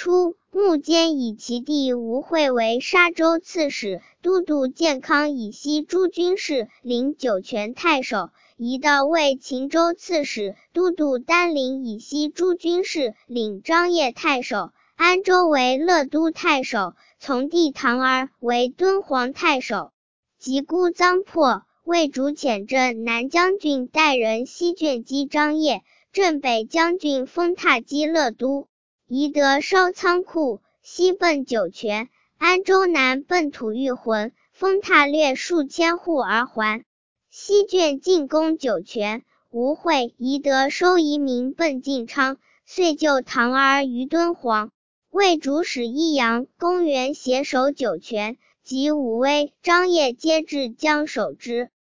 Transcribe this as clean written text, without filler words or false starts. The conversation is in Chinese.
初，穆坚以其弟吴惠为沙州刺史，都督建康以西诸军事，领酒泉太守；仪道为秦州刺史，都督丹陵以西诸军事，领张掖太守；安州为乐都太守，从弟唐儿为敦煌太守。及孤臧破，魏主遣镇南将军代人西卷击张掖，镇北将军封踏击乐都。仪得烧仓库，西奔酒泉；安州南奔吐谷浑，封踏掠数千户而还。西卷进攻酒泉，吴惠、仪得收遗民奔晋昌，遂救唐儿于敦煌。魏主使益阳、公元携守酒泉，及武威、张掖皆至将守之。